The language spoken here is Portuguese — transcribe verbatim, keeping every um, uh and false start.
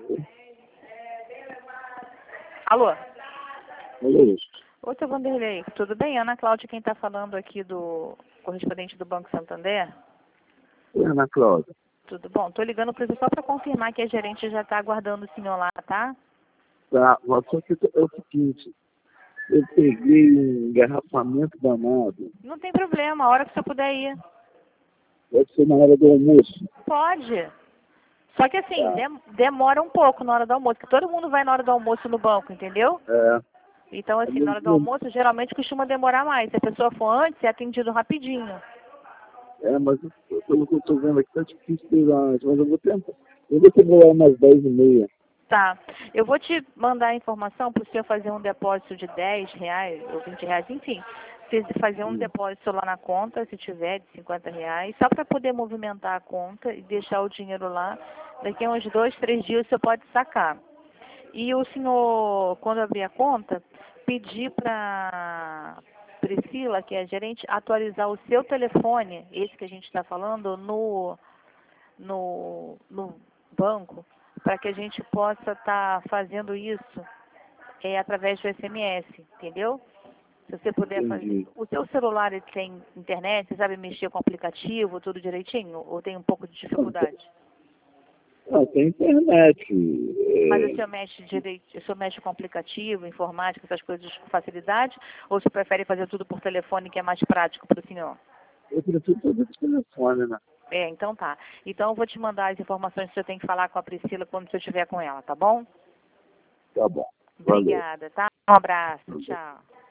Alô? Alô? Ô, seu Vanderlei, tudo bem? Ana Cláudia, quem está falando aqui do correspondente do Banco Santander? Oi, Ana Cláudia. Tudo bom? Estou ligando para você só para confirmar que a gerente já está aguardando o senhor lá, tá? Tá, mas só que é o seguinte, eu peguei um engarrafamento danado. Não tem problema, a hora que o senhor puder ir. Pode ser na hora do almoço. Pode. Só que assim, Tá. dem- demora um pouco na hora do almoço, porque todo mundo vai na hora do almoço no banco, entendeu? É. Então, assim, na hora do almoço, geralmente costuma demorar mais. Se a pessoa for antes, é atendido rapidinho. É, mas pelo que eu estou vendo aqui, tá difícil de ir lá antes, mas eu vou tentar. Eu vou ter que ir lá umas dez e meia. Tá. Eu vou te mandar a informação para o senhor fazer um depósito de dez reais ou vinte reais, enfim. Fiz- Fazer um Hum. depósito lá na conta, se tiver, de cinquenta reais, só para poder movimentar a conta e deixar o dinheiro lá. Daqui a uns dois, três dias o senhor pode sacar. E o senhor, quando abrir a conta, pedir para Priscila, que é a gerente, atualizar o seu telefone, esse que a gente está falando, no, no, no banco, para que a gente possa estar fazendo isso é, através do S M S, entendeu? Se você puder fazer. Entendi. O seu celular ele tem internet, você sabe mexer com o aplicativo, tudo direitinho? Ou tem um pouco de dificuldade? Não, tem internet. Mas o É, senhor mexe direito, o senhor mexe com aplicativo, informática, essas coisas com facilidade? Ou você prefere fazer tudo por telefone, que é mais prático para o senhor? eu prefiro fazer de telefone, né? É, então tá. Então eu vou te mandar as informações que o senhor tem que falar com a Priscila quando o senhor estiver com ela, tá bom? Tá bom. Valeu. Obrigada, tá? Um abraço, tchau.